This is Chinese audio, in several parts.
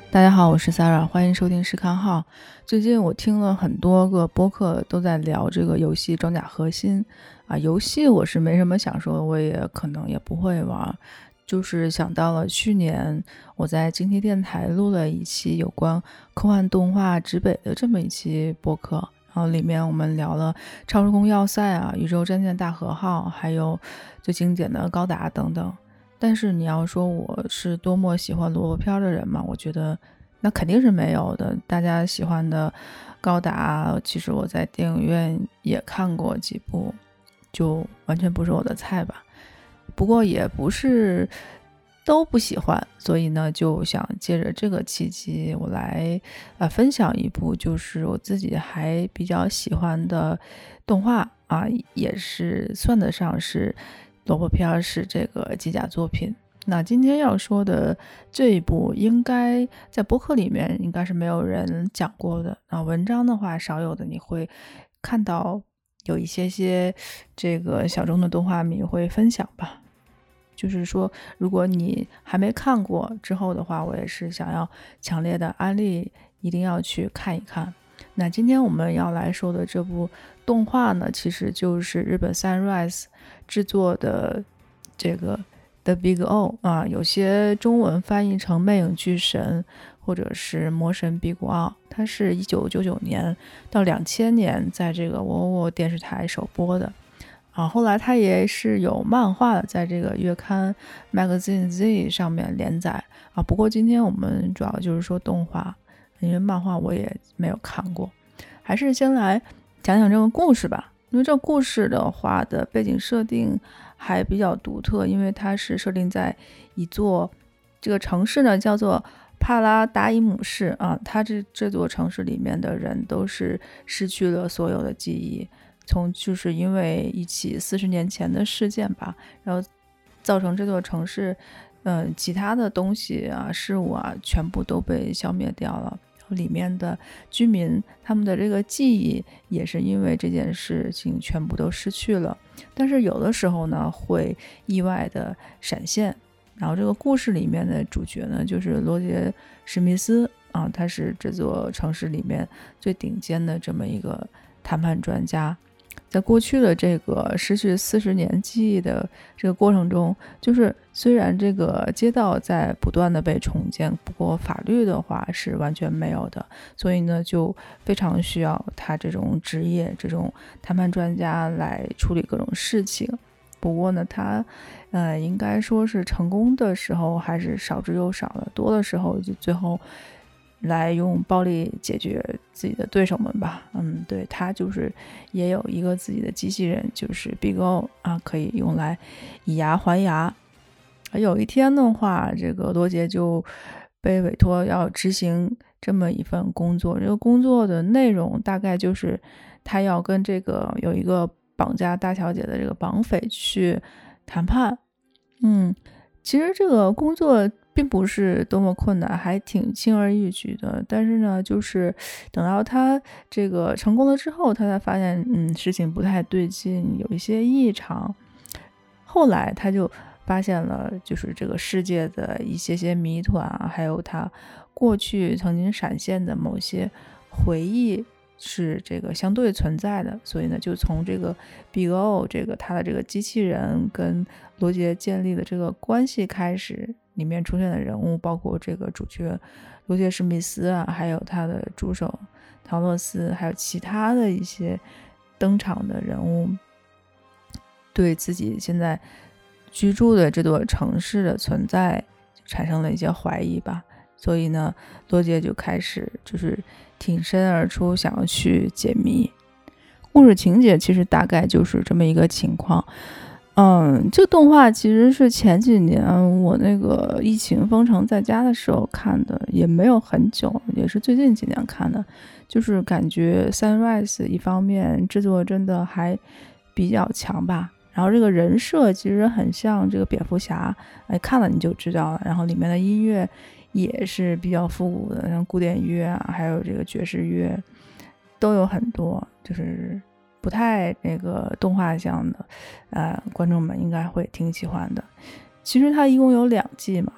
大家好，我是 Sarah， 欢迎收听视看号。最近我听了很多个播客都在聊这个游戏装甲核心啊，游戏我是没什么想说的，我也可能也不会玩。就是想到了去年我在今天电台录了一期有关科幻动画指北的这么一期播客，然后里面我们聊了超时空要塞啊、宇宙战舰大和号，还有最经典的高达等等。但是你要说我是多么喜欢萝卜片的人嘛，我觉得那肯定是没有的。大家喜欢的高达，其实我在电影院也看过几部，就完全不是我的菜吧。不过也不是都不喜欢，所以呢就想借着这个契机我来分享一部就是我自己还比较喜欢的动画啊，也是算得上是萝卜片，是这个机甲作品。那今天要说的这一部应该在播客里面应该是没有人讲过的啊，文章的话少有的你会看到有一些这个小众的动画迷会分享吧。就是说如果你还没看过之后的话，我也是想要强烈的安利一定要去看一看。那今天我们要来说的这部动画呢，其实就是日本 Sunrise 制作的这个 The Big O 啊，有些中文翻译成魅影巨神或者是魔神比古奥。它是1999年到2000年在这个窝窝电视台首播的啊，后来它也是有漫画的，在这个月刊 Magazine Z 上面连载啊。不过今天我们主要就是说动画，因为漫画我也没有看过。还是先来讲讲这个故事吧，因为这个故事的话的背景设定还比较独特，因为它是设定在一座这个城市呢叫做帕拉达伊姆市啊，它这座城市里面的人都是失去了所有的记忆，就是因为一起40年前的事件吧，然后造成这座城市其他的东西啊事物啊全部都被消灭掉了，里面的居民他们的这个记忆也是因为这件事情全部都失去了，但是有的时候呢会意外的闪现。然后这个故事里面的主角呢就是罗杰·史密斯啊，他是这座城市里面最顶尖的这么一个谈判专家。在过去的这个失去40年记忆的这个过程中，就是虽然这个街道在不断的被重建，不过法律的话是完全没有的，所以呢就非常需要他这种职业这种谈判专家来处理各种事情。不过呢他应该说是成功的时候还是少之又少了，多的时候就最后来用暴力解决自己的对手们吧。对，他就是也有一个自己的机器人，就是 Big O 啊，可以用来以牙还牙。有一天的话，这个罗杰就被委托要执行这么一份工作，这个工作的内容大概就是他要跟这个有一个绑架大小姐的这个绑匪去谈判。其实这个工作并不是多么困难，还挺轻而易举的，但是呢就是等到他这个成功了之后，他才发现事情不太对劲，有一些异常。后来他就发现了就是这个世界的一些谜团啊，还有他过去曾经闪现的某些回忆是这个相对存在的，所以呢就从这个 Big O 这个他的这个机器人跟罗杰建立的这个关系开始，里面出现的人物包括这个主角罗杰·史密斯啊，还有他的助手陶洛斯，还有其他的一些登场的人物，对自己现在居住的这座城市的存在产生了一些怀疑吧。所以呢罗杰就开始就是挺身而出，想要去解谜。故事情节其实大概就是这么一个情况。这个动画其实是前几年我那个疫情封城在家的时候看的，也没有很久，也是最近几年看的。就是感觉 Sunrise 一方面制作真的还比较强吧，然后这个人设其实很像这个蝙蝠侠，看了你就知道了。然后里面的音乐也是比较复古的，像古典乐啊，还有这个爵士乐都有很多，就是不太那个动画像的，观众们应该会挺喜欢的。其实它一共有2季嘛，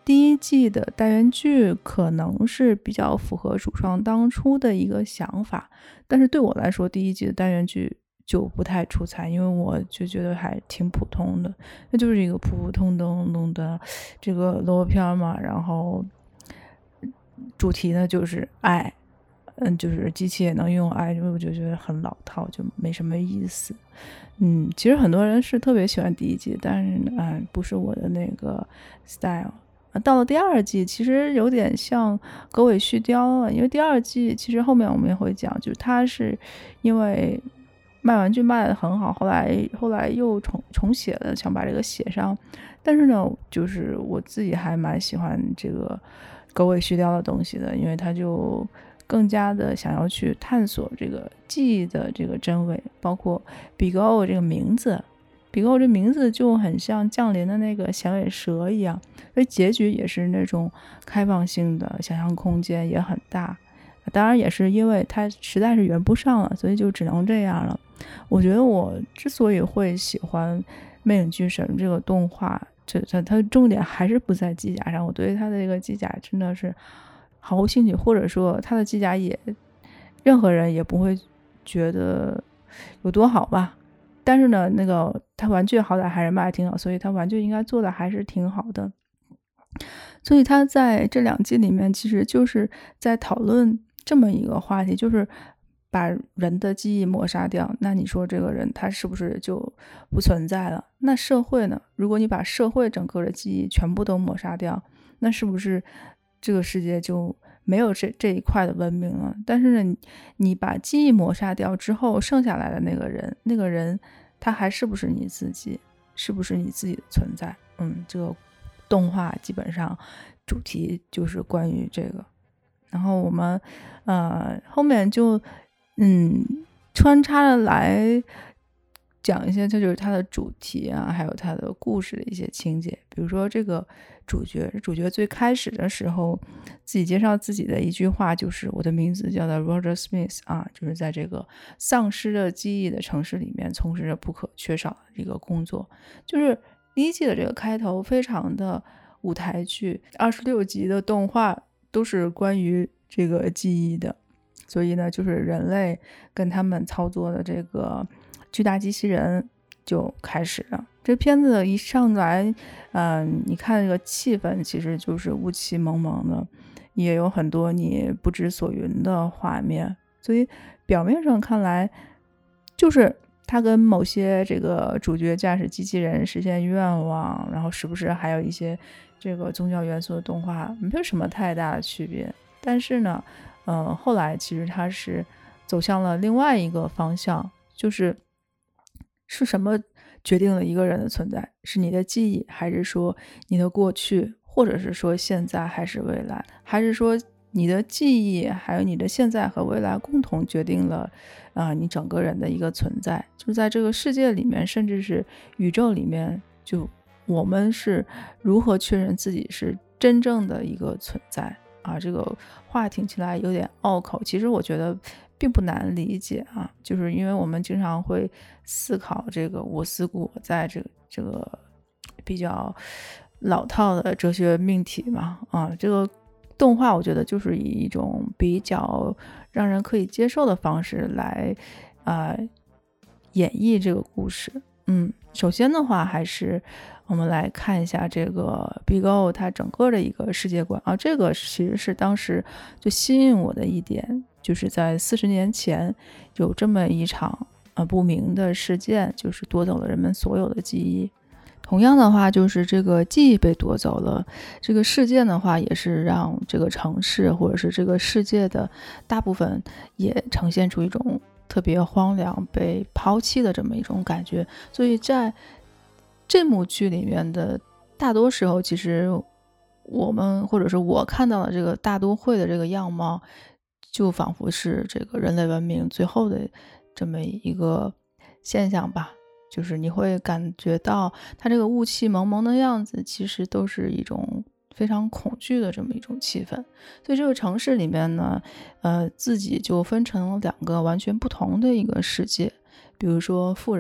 第一季的单元剧可能是比较符合主创当初的一个想法，但是对我来说，第一季的单元剧就不太出彩，因为我就觉得还挺普通的，那就是一个普普通通的这个萝卜片嘛，然后主题呢就是爱，就是机器也能用爱，我就觉得很老套，就没什么意思。其实很多人是特别喜欢第一季，但是不是我的那个 style。到了第二季，其实有点像狗尾续貂了，因为第二季其实后面我们也会讲，就是它是因为卖玩具卖的很好，后来又重写了，想把这个写上。但是呢，就是我自己还蛮喜欢这个狗尾续貂的东西的，因为它就更加的想要去探索这个记忆的这个真伪，包括比格欧这个名字，比格欧这名字就很像降临的那个响尾蛇一样，所以结局也是那种开放性的，想象空间也很大。当然也是因为它实在是圆不上了，所以就只能这样了。我觉得我之所以会喜欢《魅影巨神》这个动画，它的重点还是不在机甲上，我对它的这个机甲真的是毫无兴趣，或者说它的机甲任何人也不会觉得有多好吧。但是呢，那个它玩具好歹还是卖的挺好，所以它玩具应该做的还是挺好的。所以它在这2季里面其实就是在讨论这么一个话题，就是把人的记忆抹杀掉，那你说这个人他是不是就不存在了？那社会呢？如果你把社会整个的记忆全部都抹杀掉，那是不是这个世界就没有这一块的文明了？但是呢，你把记忆抹杀掉之后，剩下来的那个人他还是不是你自己？是不是你自己的存在？这个动画基本上主题就是关于这个。然后我们后面就穿插的来讲一些，这就是它的主题啊，还有它的故事的一些情节。比如说这个主角最开始的时候自己介绍自己的一句话就是我的名字叫做 Roger Smith 啊，就是在这个丧失了记忆的城市里面从事着不可缺少的一个工作。就是第一季的这个开头非常的舞台剧，26集的动画都是关于这个记忆的，所以呢就是人类跟他们操作的这个巨大机器人就开始了。这片子一上来你看这个气氛其实就是雾气蒙蒙的，也有很多你不知所云的画面，所以表面上看来就是他跟某些这个主角驾驶机器人实现愿望，然后时不时还有一些这个宗教元素的动画没有什么太大的区别。但是呢后来其实它是走向了另外一个方向，是什么决定了一个人的存在？是你的记忆，还是说你的过去，或者是说现在还是未来，还是说你的记忆还有你的现在和未来共同决定了你整个人的一个存在？就在这个世界里面，甚至是宇宙里面，就我们是如何确认自己是真正的一个存在啊？这个话听起来有点拗口，其实我觉得并不难理解啊，就是因为我们经常会思考这个我思故我在这个比较老套的哲学命题嘛这个动画我觉得就是以一种比较让人可以接受的方式来演绎这个故事。首先的话还是我们来看一下这个 Big O 它整个的一个世界观这个其实是当时最吸引我的一点，就是在40年前有这么一场不明的事件，就是夺走了人们所有的记忆。同样的话，就是这个记忆被夺走了，这个事件的话也是让这个城市或者是这个世界的大部分也呈现出一种特别荒凉被抛弃的这么一种感觉。所以在这幕剧里面的大多时候，其实我们或者是我看到了这个大都会的这个样貌，就仿佛是这个人类文明最后的这么一个现象吧。就是你会感觉到它这个雾气蒙蒙的样子，其实都是一种非常恐惧的这么一种气氛。所以这个城市里面呢自己就分成了2个完全不同的一个世界。比如说富人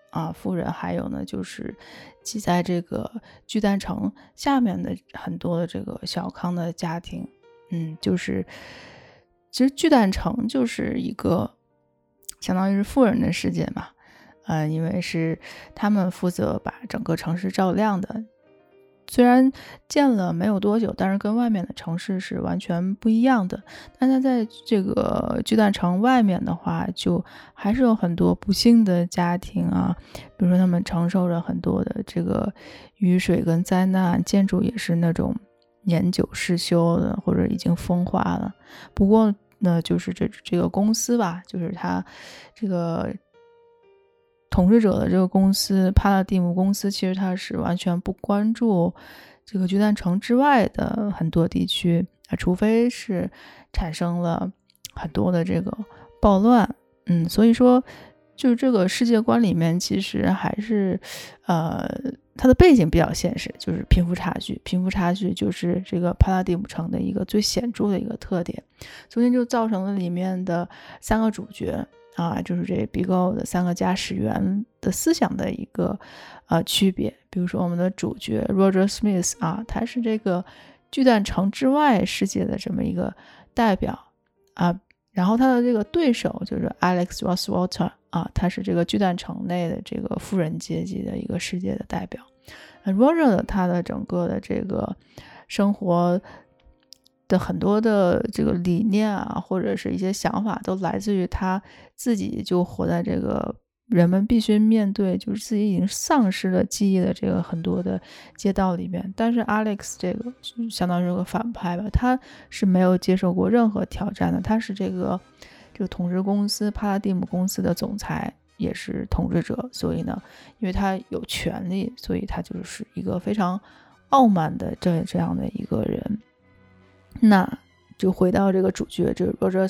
富人，还有呢就是挤在这个巨蛋城下面的很多的这个小康的家庭。就是其实巨蛋城就是一个相当于是富人的世界嘛，因为是他们负责把整个城市照亮的。虽然建了没有多久，但是跟外面的城市是完全不一样的。但它在这个巨蛋城外面的话，就还是有很多不幸的家庭啊，比如说他们承受着很多的这个雨水跟灾难，建筑也是那种年久失修的，或者已经风化了。不过呢，就是这个公司吧，就是它这个统治者的这个公司帕拉蒂姆公司，其实它是完全不关注这个巨蛋城之外的很多地区，除非是产生了很多的这个暴乱。所以说就是这个世界观里面其实还是它的背景比较现实，就是贫富差距就是这个帕拉蒂姆城的一个最显著的一个特点，所以就造成了里面的3个主角就是这 BIGO 的3个驾驶员的思想的一个区别。比如说我们的主角 Roger Smith 他是这个巨蛋城之外世界的这么一个代表然后他的这个对手就是 Alex Rosswater 他是这个巨蛋城内的这个富人阶级的一个世界的代表。Roger 他的整个的这个生活的很多的这个理念或者是一些想法都来自于他自己就活在这个人们必须面对就是自己已经丧失了记忆的这个很多的街道里面。但是 Alex 这个就相当于是个反派吧，他是没有接受过任何挑战的，他是这个统治公司帕拉蒂姆公司的总裁，也是统治者，所以呢因为他有权利，所以他就是一个非常傲慢的这样的一个人。那就回到这个主角，就是 Roger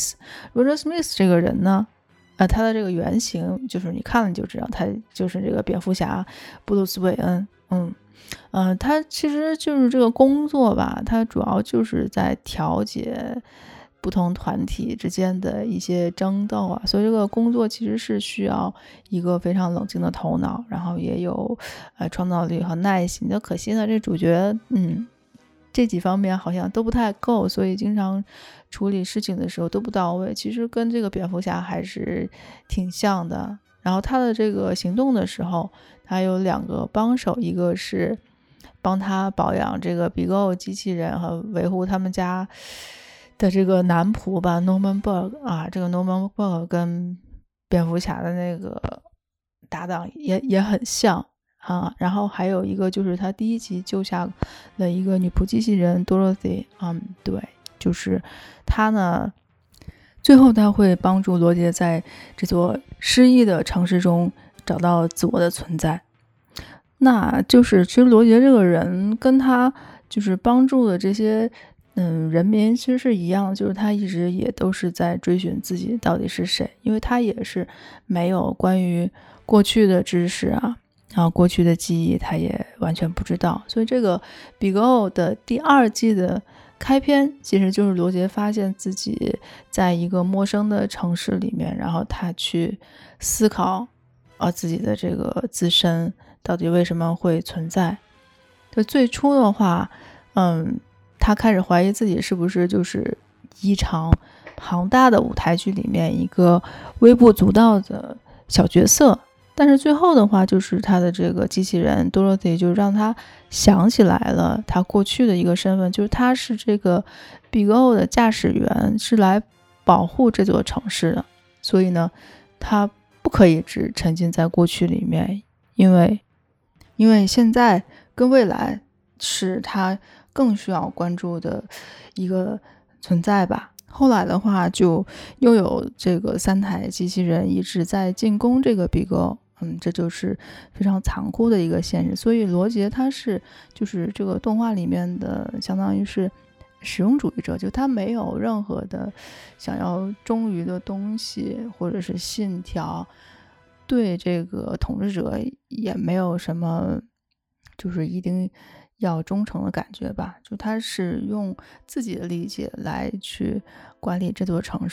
Smith 这个人呢他的这个原型就是你看了你就知道，他就是这个蝙蝠侠布鲁斯韦恩。他其实就是这个工作吧，他主要就是在调解不同团体之间的一些争斗所以这个工作其实是需要一个非常冷静的头脑，然后也有创造力和耐心的。可惜呢这主角这几方面好像都不太够，所以经常处理事情的时候都不到位，其实跟这个蝙蝠侠还是挺像的。然后他的这个行动的时候，他有2个帮手，一个是帮他保养这个 BIGO 机器人和维护他们家的这个男仆吧 Norman Burke 这个 Norman Burke 跟蝙蝠侠的那个搭档也很像然后还有一个就是他第1集救下了一个女仆机器人 Dorothy。 对，就是他呢最后他会帮助罗杰在这座失忆的城市中找到自我的存在。那就是其实罗杰这个人跟他就是帮助的这些人民其实是一样的，就是他一直也都是在追寻自己到底是谁，因为他也是没有关于过去的知识然后过去的记忆他也完全不知道。所以这个 BIGO 的第2季的开篇其实就是罗杰发现自己在一个陌生的城市里面，然后他去思考自己的这个自身到底为什么会存在。就最初的话他开始怀疑自己是不是就是一场庞大的舞台剧里面一个微不足道的小角色，但是最后的话就是他的这个机器人 Dorothy 就让他想起来了他过去的一个身份，就是他是这个 BIGO 的驾驶员，是来保护这座城市的。所以呢他不可以只沉浸在过去里面，因为现在跟未来是他更需要关注的一个存在吧。后来的话就又有这个3台机器人一直在进攻这个 BIGO，这就是非常残酷的一个现实。所以罗杰他是就是这个动画里面的相当于是实用主义者，就他没有任何的想要忠于的东西或者是信条，对这个统治者也没有什么就是一定要忠诚的感觉吧，就他是用自己的理解来去管理这座城市。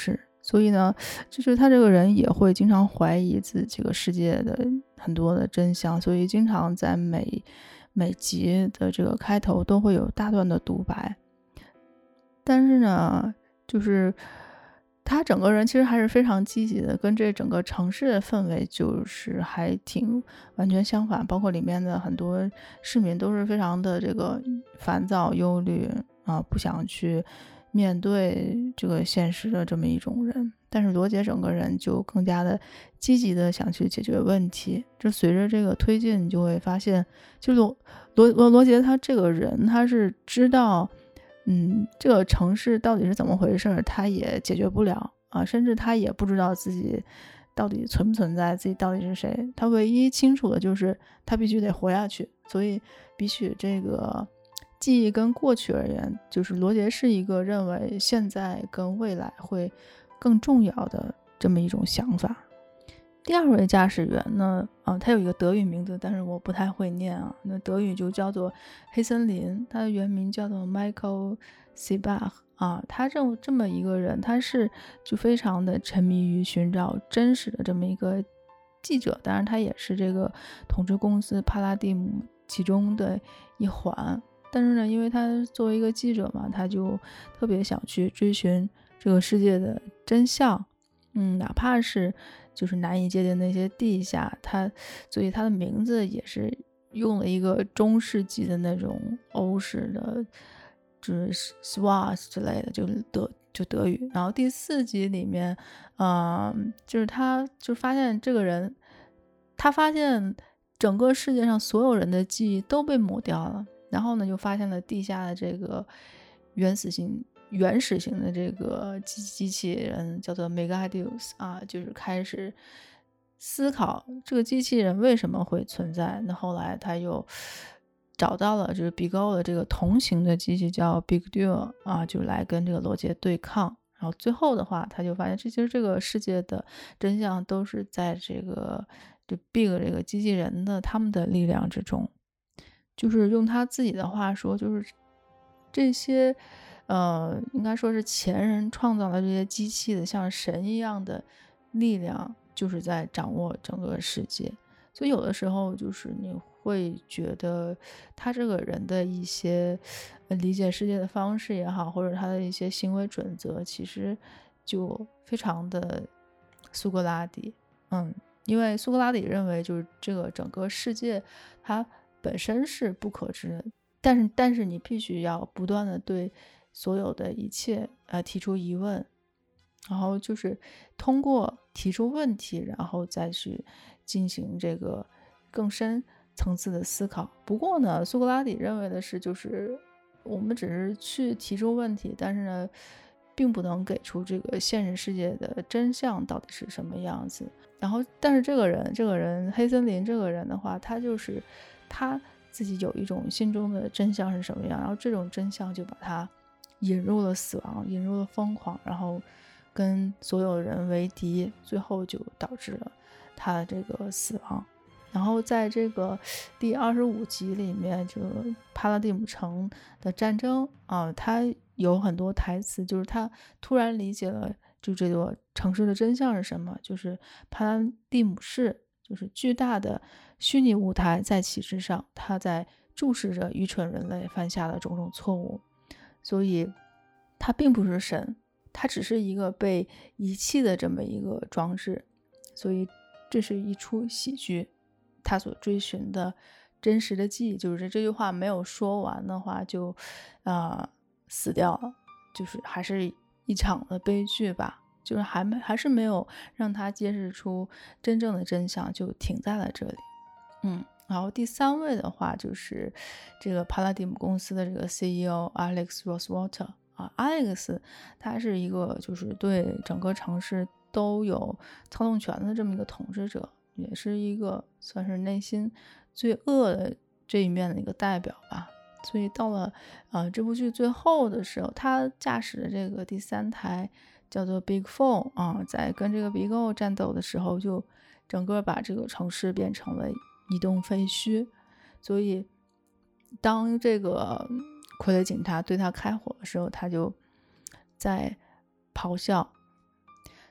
所以呢，就是他这个人也会经常怀疑自己这个世界的很多的真相，所以经常在每集的这个开头都会有大段的独白。但是呢，就是他整个人其实还是非常积极的，跟这整个城市的氛围就是还挺完全相反，包括里面的很多市民都是非常的这个烦躁、忧虑啊，不想去面对这个现实的这么一种人。但是罗杰整个人就更加的积极的想去解决问题。就随着这个推进，你就会发现，就罗杰他这个人，他是知道这个城市到底是怎么回事，他也解决不了啊，甚至他也不知道自己到底存不存在，自己到底是谁。他唯一清楚的就是他必须得活下去。所以比起这个记忆跟过去而言，就是罗杰是一个认为现在跟未来会更重要的这么一种想法。第二位驾驶员呢，他有一个德语名字，但是我不太会念啊。那德语就叫做黑森林，他的原名叫做 Michael Seebach 啊。他这么一个人，他是就非常的沉迷于寻找真实的这么一个记者，当然他也是这个统治公司帕拉蒂姆其中的一环。但是呢，因为他作为一个记者嘛，他就特别想去追寻这个世界的真相，哪怕是就是难以界定那些地下，所以他的名字也是用了一个中世纪的那种欧式的，就是 Swas 之类的，就德语。然后第4集里面，就是他就发现这个人，他发现整个世界上所有人的记忆都被抹掉了。然后呢，就发现了地下的这个原始型的这个机器人叫做 Megadius 啊，就是开始思考这个机器人为什么会存在。那后来他又找到了就是 Bigo 的这个同型的机器叫 Big Duo 啊，就来跟这个罗杰对抗。然后最后的话，他就发现其实这个世界的真相都是在这个Big 这个机器人的他们的力量之中。就是用他自己的话说，就是这些应该说是前人创造的这些机器的像神一样的力量，就是在掌握整个世界。所以有的时候就是你会觉得他这个人的一些理解世界的方式也好，或者他的一些行为准则，其实就非常的苏格拉底。因为苏格拉底认为就是这个整个世界它本身是不可知的，但是你必须要不断的对所有的一切提出疑问，然后就是通过提出问题，然后再去进行这个更深层次的思考。不过呢，苏格拉底认为的是，就是我们只是去提出问题，但是呢，并不能给出这个现实世界的真相到底是什么样子。然后，但是这个人黑森林这个人的话，他就是他自己有一种心中的真相是什么样，然后这种真相就把他引入了死亡，引入了疯狂，然后跟所有人为敌，最后就导致了他的这个死亡。然后在这个第25集里面，这个帕拉蒂姆城的战争啊，他有很多台词，就是他突然理解了就这座城市的真相是什么，就是帕拉蒂姆市就是巨大的虚拟舞台在其之上，他在注视着愚蠢人类犯下的种种错误。所以他并不是神，他只是一个被遗弃的这么一个装置。所以这是一出喜剧，他所追寻的真实的记忆，就是这句话没有说完的话就死掉了，就是还是一场的悲剧吧，就是还是没有让他揭示出真正的真相，就停在了这里。然后第3位的话就是这个帕拉蒂姆公司的这个 CEO Alex Rosewater 啊，Alex 他是一个就是对整个城市都有操纵权的这么一个统治者，也是一个算是内心最恶的这一面的一个代表吧。所以到了这部剧最后的时候，他驾驶的这个第3台叫做 Big Four 啊，在跟这个 Bigo 战斗的时候，就整个把这个城市变成了一栋废墟。所以当这个傀儡警察对他开火的时候，他就在咆哮。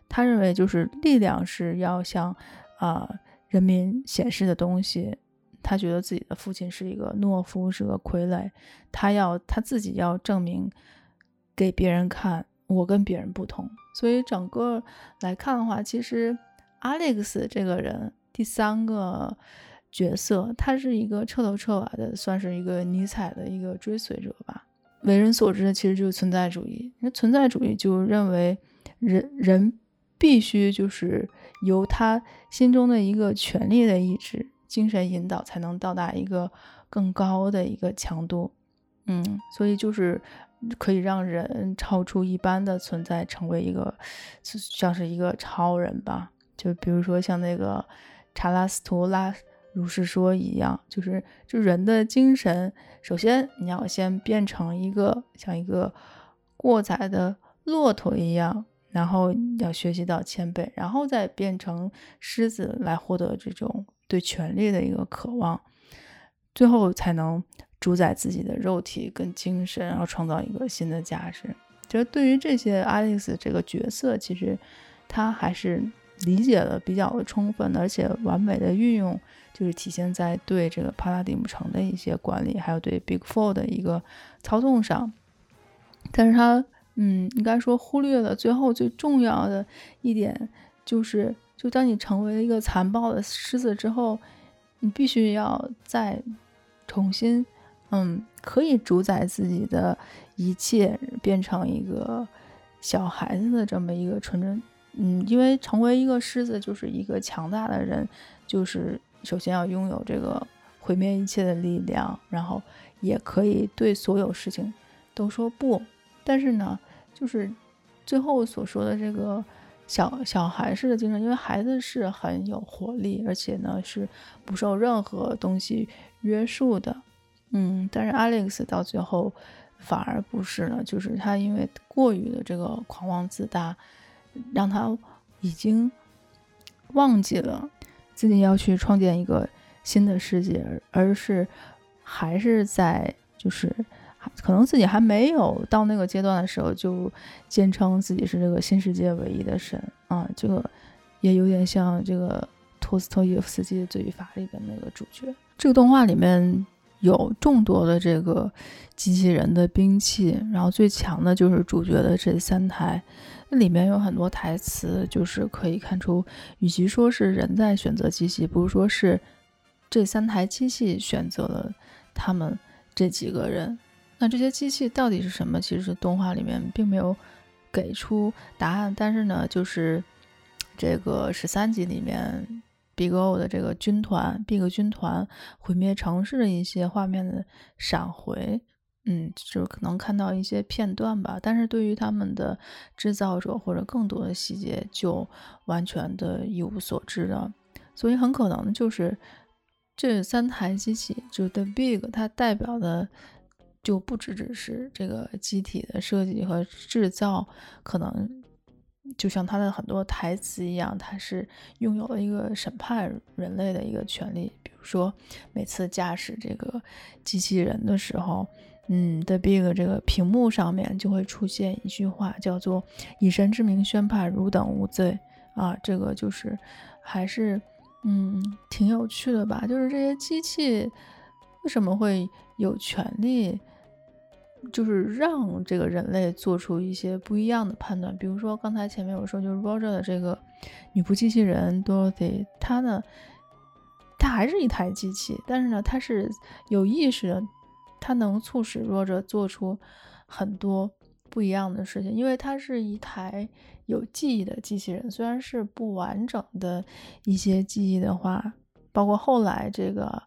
他认为就是力量是要向人民显示的东西。他觉得自己的父亲是一个懦夫，是个傀儡，他自己要证明给别人看，我跟别人不同。所以整个来看的话，其实 Alex 这个人第3个角色，他是一个彻头彻尾的算是一个尼采的一个追随者吧。为人所知的其实就是存在主义，存在主义就认为人必须就是由他心中的一个权力的意志精神引导，才能到达一个更高的一个强度。所以就是可以让人超出一般的存在，成为一个像是一个超人吧。就比如说像那个查拉斯图拉如是说一样，就人的精神，首先你要先变成一个像一个过载的骆驼一样，然后要学习到谦卑，然后再变成狮子来获得这种对权力的一个渴望，最后才能主宰自己的肉体跟精神，然后创造一个新的价值。就对于这些 Alex 这个角色，其实他还是理解了比较充分的，而且完美的运用，就是体现在对这个帕拉迪姆城的一些管理，还有对 Big Four 的一个操纵上。但是他应该说忽略了最后最重要的一点，就当你成为了一个残暴的狮子之后，你必须要再重新可以主宰自己的一切，变成一个小孩子的这么一个纯真。因为成为一个狮子就是一个强大的人，就是首先要拥有这个毁灭一切的力量，然后也可以对所有事情都说不。但是呢，就是最后所说的这个小孩式的精神，因为孩子是很有活力，而且呢是不受任何东西约束的。但是 Alex 到最后反而不是了，就是他因为过于的这个狂妄自大，让他已经忘记了自己要去创建一个新的世界，而是还是在就是可能自己还没有到那个阶段的时候，就坚称自己是这个新世界唯一的神啊。这个也有点像这个托斯托耶夫斯基的《罪与罚》里边那个主角。这个动画里面有众多的这个机器人的兵器，然后最强的就是主角的这3台。里面有很多台词，就是可以看出，与其说是人在选择机器，不如说是这3台机器选择了他们这几个人。那这些机器到底是什么？其实动画里面并没有给出答案，但是呢，就是这个13集里面 Big O 的这个Big 军团毁灭城市的一些画面的闪回，就可能看到一些片段吧，但是对于他们的制造者或者更多的细节就完全的一无所知了。所以很可能就是这3台机器，就 The Big 它代表的就不只是这个机体的设计和制造，可能就像他的很多台词一样，他是拥有了一个审判人类的一个权利。比如说每次驾驶这个机器人的时候，The Big 这个屏幕上面就会出现一句话，叫做以神之名宣判汝等无罪啊。这个就是还是挺有趣的吧，就是这些机器为什么会有权利就是让这个人类做出一些不一样的判断。比如说刚才前面有说，就是 Roger 的这个女仆机器人 Dorothy， 她还是一台机器，但是呢她是有意识的，她能促使 Roger 做出很多不一样的事情，因为它是一台有记忆的机器人。虽然是不完整的一些记忆的话，包括后来这个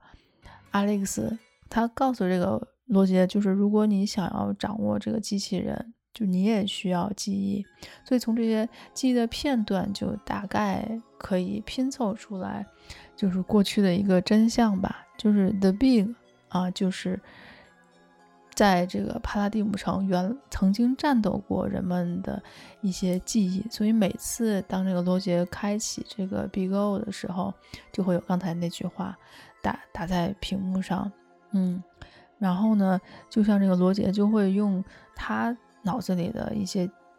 Alex 他告诉这个罗杰，就是如果你想要掌握这个机器人，就你也需要记忆。所以从这些记忆的片段就大概可以拼凑出来，就是过去的一个真相吧。就是 The Big 就是在这个帕拉蒂姆城曾经战斗过人们的一些记忆，所以每次当这个罗杰开启这个 Big O 的时候，就会有刚才那句话打在屏幕上。然后呢，就像这个罗杰就会用他脑子里的一些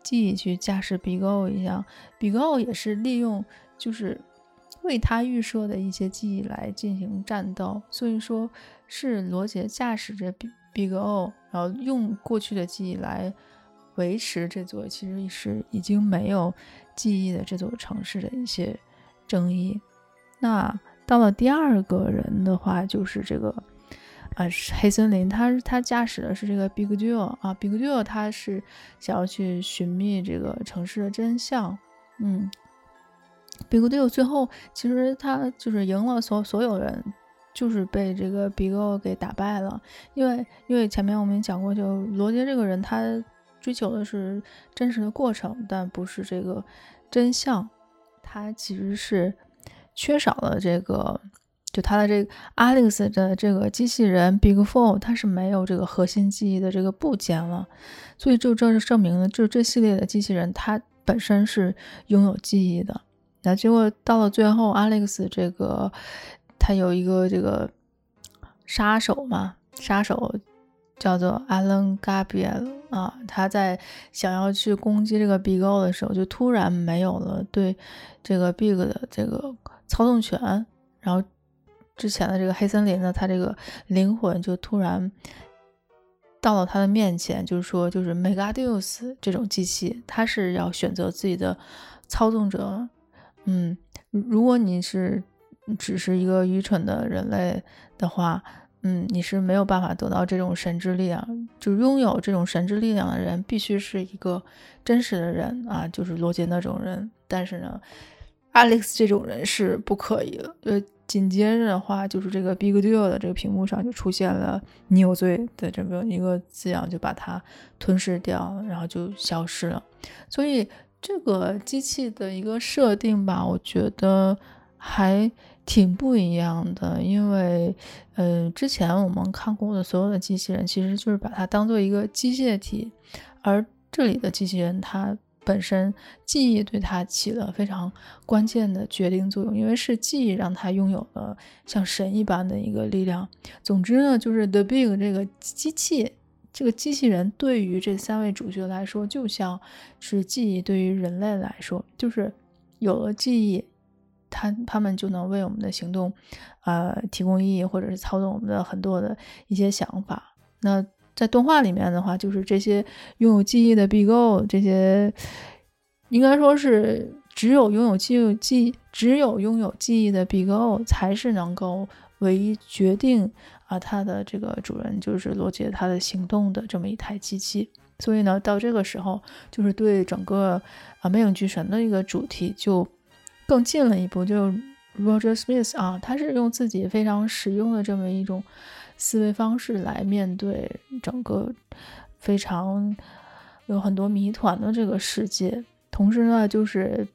记忆去驾驶 Big O 一样，Big O 也是利用就是为他预设的一些记忆来进行战斗，所以说是罗杰驾驶着 Big O， 然后用过去的记忆来维持这座其实是已经没有记忆的这座城市的一些争议。那到了第二个人的话，就是这个黑森林，他驾驶的是这个 Big Joe 啊 ，Big Joe 他是想要去寻觅这个城市的真相。Big Joe 最后其实他就是赢了所有人，就是被这个 Big O 给打败了。因为前面我们讲过，就罗杰这个人他追求的是真实的过程，但不是这个真相。他其实是缺少了这个，就他的这个 Alex 的这个机器人 Big Four， 它是没有这个核心记忆的这个部件了，所以这证明了，就这系列的机器人它本身是拥有记忆的。那结果到了最后 ，Alex 这个他有一个这个杀手嘛，杀手叫做 Alan Gabriel 啊，他在想要去攻击这个 Big O 的时候，就突然没有了对这个 Big 的这个操纵权，然后之前的这个黑森林呢，他这个灵魂就突然到了他的面前，就是说，就是 Megadeus 这种机器，他是要选择自己的操纵者。如果你只是一个愚蠢的人类的话，你是没有办法得到这种神之力量。就拥有这种神之力量的人，必须是一个真实的人啊，就是罗杰那种人。但是呢，Alex 这种人是不可以的。紧接着的话，就是这个 Big Deal 的这个屏幕上就出现了"你有罪"的这么一个字样，就把它吞噬掉，然后就消失了。所以这个机器的一个设定吧，我觉得还挺不一样的。因为之前我们看过的所有的机器人，其实就是把它当做一个机械体，而这里的机器人它本身记忆对它起了非常关键的决定作用，因为是记忆让它拥有了像神一般的一个力量。总之呢，就是 The Big 这个机器人对于这三位主角来说，就像是记忆对于人类来说，就是有了记忆，他们就能为我们的行动提供意义，或者是操纵我们的很多的一些想法。那在动画里面的话，就是这些拥有记忆的 Big O， 这些应该说是只有拥有记忆的 Big O 才是能够唯一决定他的这个主人就是罗杰他的行动的这么一台机器。所以呢，到这个时候就是对整个魅影巨神的一个主题就更近了一步，就 Roger Smith 他是用自己非常实用的这么一种思维方式来面对整个非常有很多谜团的这个世界。同时呢，就是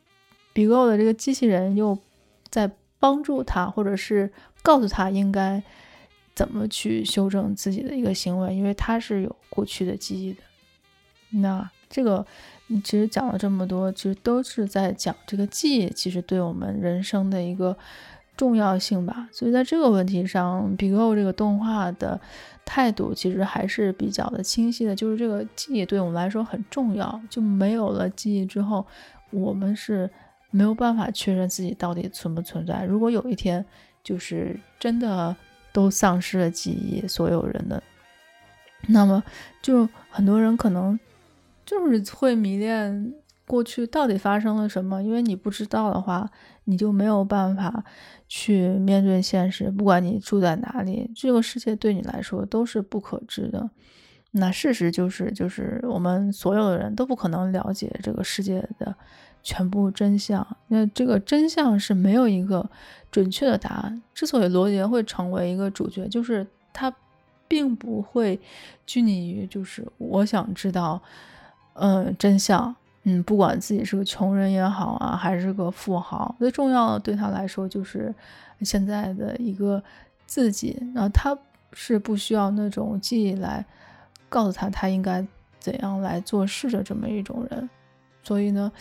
Big O 的这个机器人又在帮助他，或者是告诉他应该怎么去修正自己的一个行为，因为他是有过去的记忆的。那这个其实讲了这么多，其实都是在讲这个记忆其实对我们人生的一个重要性吧。所以在这个问题上 Big O 这个动画的态度其实还是比较的清晰的，就是这个记忆对我们来说很重要，就没有了记忆之后，我们是没有办法确认自己到底存不存在。如果有一天就是真的都丧失了记忆，所有人的，那么就很多人可能就是会迷恋过去到底发生了什么，因为你不知道的话，你就没有办法去面对现实。不管你住在哪里，这个世界对你来说都是不可知的。那事实就是我们所有的人都不可能了解这个世界的全部真相。那这个真相是没有一个准确的答案。之所以罗杰会成为一个主角，就是他并不会拘泥于就是我想知道真相。不管自己是个穷人也好还是个富豪，最重要的对他来说就是现在的一个自己。然后他是不需要那种记忆来告诉他应该怎样来做事的这么一种人。所以呢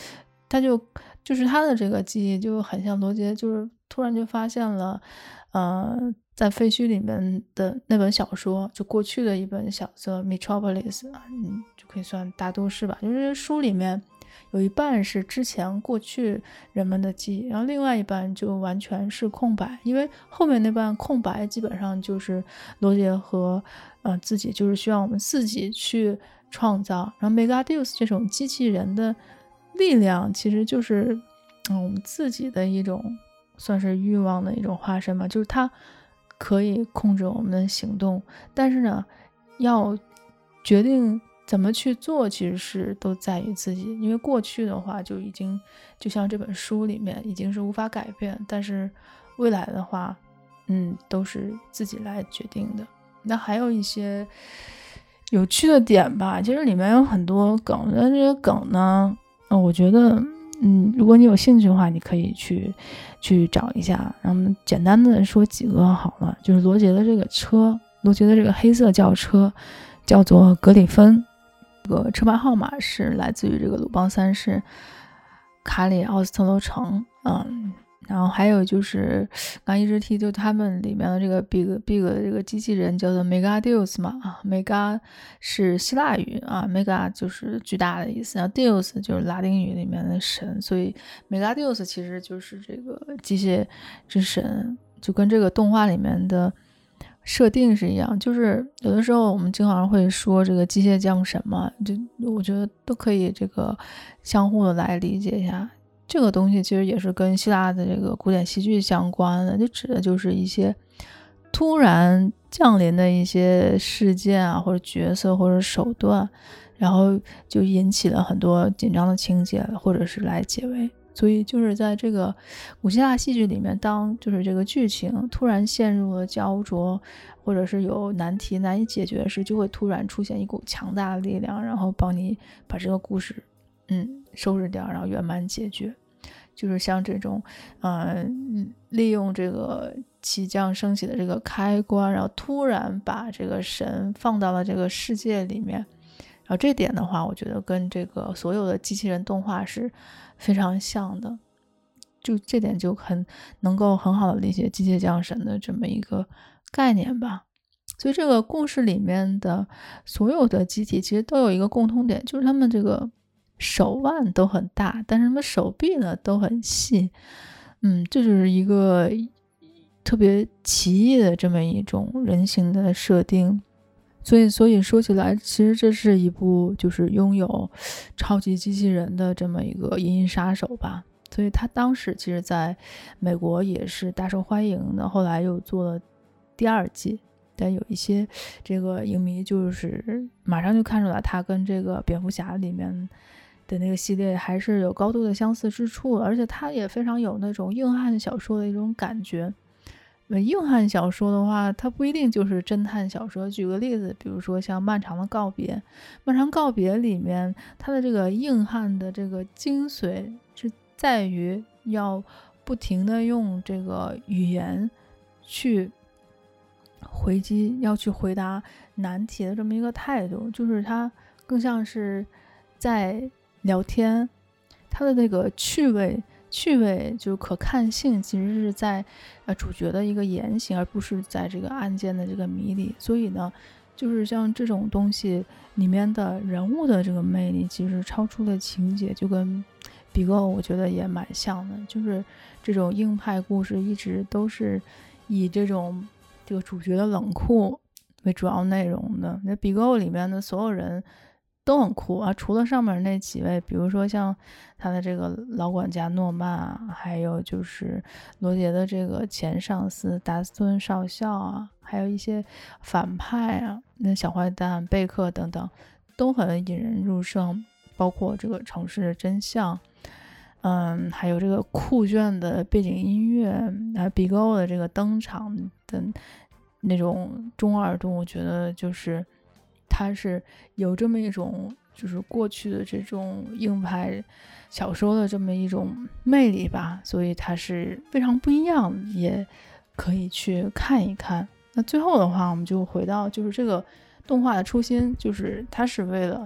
就是他的这个记忆就很像罗杰，就是突然就发现了在废墟里面的那本小说，就过去的一本小说 Metropolis 就可以算大都市吧，就是书里面有一半是之前过去人们的记忆，然后另外一半就完全是空白，因为后面那半空白基本上就是罗杰和自己就是需要我们自己去创造。然后 Megadeus 这种机器人的力量其实就是我们自己的一种算是欲望的一种化身嘛，就是它可以控制我们的行动，但是呢要决定怎么去做其实是都在于自己，因为过去的话就已经就像这本书里面已经是无法改变，但是未来的话都是自己来决定的。那还有一些有趣的点吧，其实里面有很多梗，但这些梗呢我觉得如果你有兴趣的话，你可以去找一下。然后简单的说几个好了，就是罗杰的这个车，罗杰的这个黑色轿车叫做格里芬，这个车牌号码是来自于这个鲁邦三世卡里奥斯特罗城。然后还有就是刚一直提就他们里面的这个 Big 的这个机器人叫做 Megadeus 嘛，Mega 是希腊语Mega 就是巨大的意思，然后 Deus 就是拉丁语里面的神，所以 Megadeus 其实就是这个机械之神，就跟这个动画里面的设定是一样。就是有的时候我们经常会说这个机械降神嘛，就我觉得都可以这个相互的来理解一下。这个东西其实也是跟希腊的这个古典戏剧相关的，就指的就是一些突然降临的一些事件或者角色或者手段，然后就引起了很多紧张的情节，或者是来结尾。所以就是在这个古希腊戏剧里面，当就是这个剧情突然陷入了焦灼，或者是有难题难以解决时，就会突然出现一股强大的力量，然后帮你把这个故事收拾掉，然后圆满解决。就是像这种利用这个起降升起的这个开关，然后突然把这个神放到了这个世界里面，然后这点的话我觉得跟这个所有的机器人动画是非常像的，就这点就能够很好的理解机械降神的这么一个概念吧。所以这个故事里面的所有的机体其实都有一个共通点，就是他们这个手腕都很大，但是他们手臂呢都很细。这就是一个特别奇异的这么一种人形的设定。所以说起来，其实这是一部就是拥有超级机器人的这么一个银翼杀手吧。所以他当时其实在美国也是大受欢迎的，后来又做了第二季。但有一些这个影迷就是马上就看出来他跟这个蝙蝠侠里面的那个系列还是有高度的相似之处，而且他也非常有那种硬汉小说的一种感觉。硬汉小说的话，它不一定就是侦探小说。举个例子，比如说像《漫长的告别》，《漫长告别》里面它的这个硬汉的这个精髓是在于要不停的用这个语言去回击，要去回答难题的这么一个态度，就是它更像是在聊天，它的那个趣味就是可看性其实是在主角的一个言行，而不是在这个案件的这个谜里。所以呢就是像这种东西里面的人物的这个魅力其实超出了情节，就跟比格我觉得也蛮像的，就是这种硬派故事一直都是以这个主角的冷酷为主要内容的。那比格里面的所有人都很酷除了上面那几位，比如说像他的这个老管家诺曼还有就是罗杰的这个前上司达斯顿少校还有一些反派那小坏蛋贝克等等，都很引人入胜。包括这个城市的真相，还有这个酷炫的背景音乐，还有比格的这个登场的那种中二度，我觉得就是它是有这么一种就是过去的这种硬派小说的这么一种魅力吧，所以它是非常不一样，也可以去看一看。那最后的话我们就回到就是这个动画的初心，就是它是为了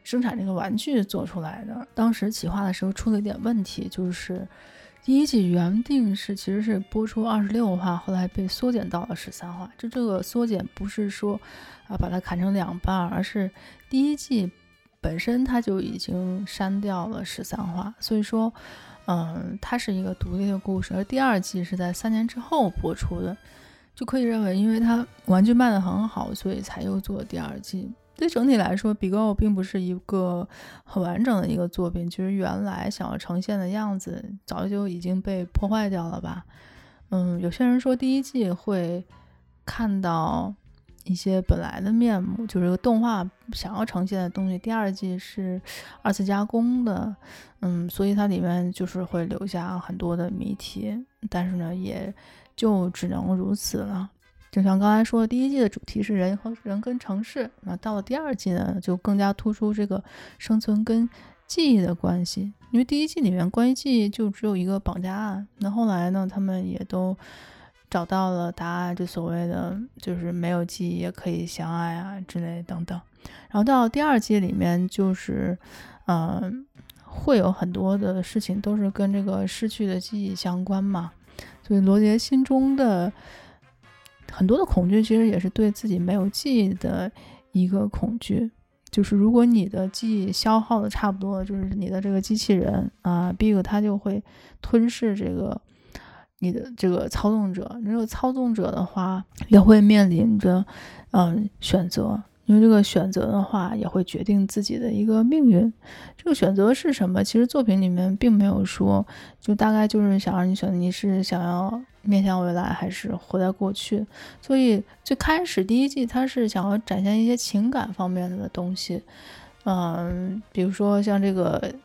生产这个玩具做出来的。当时企划的时候出了一点问题，就是第一季原定其实是播出26话，后来被缩减到了13话。这个缩减不是说把它砍成2半，而是第一季本身它就已经删掉了13话，所以说它是一个独立的故事。而第2季是在3年之后播出的，就可以认为因为它玩具卖得很好，所以才又做了第2季。对整体来说，比高并不是一个很完整的一个作品，其实原来想要呈现的样子早就已经被破坏掉了吧。有些人说第1季会看到一些本来的面目，就是动画想要呈现的东西，第2季是2次加工的，所以它里面就是会留下很多的谜题，但是呢也就只能如此了。就像刚才说的，第1季的主题是人跟城市，那到了第2季呢，就更加突出这个生存跟记忆的关系。因为第1季里面关于记忆就只有一个绑架案，那后来呢，他们也都找到了答案，就所谓的就是没有记忆也可以相爱啊之类等等。然后到第2季里面，就是会有很多的事情都是跟这个失去的记忆相关嘛，所以罗杰心中的很多的恐惧其实也是对自己没有记忆的一个恐惧，就是如果你的记忆消耗的差不多，就是你的这个机器人Big 它就会吞噬这个你的这个操纵者。这个操纵者的话也会面临着选择，因为这个选择的话也会决定自己的一个命运。这个选择是什么？其实作品里面并没有说，就大概就是想让你选，你是想要面向未来还是活在过去。所以最开始第1季它是想要展现一些情感方面的东西，比如说像这个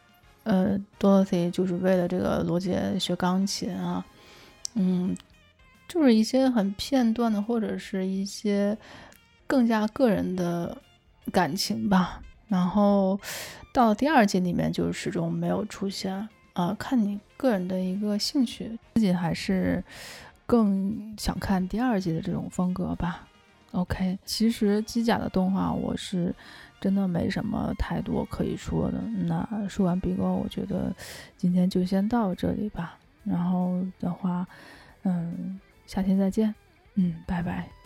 Dorothy 就是为了这个罗杰学钢琴啊，就是一些很片段的或者是一些更加个人的感情吧。然后到第2季里面就始终没有出现，看你个人的一个兴趣，自己还是更想看第2季的这种风格吧。OK， 其实机甲的动画我是真的没什么太多可以说的。那说完比高，我觉得今天就先到这里吧。然后的话，下期再见，拜拜。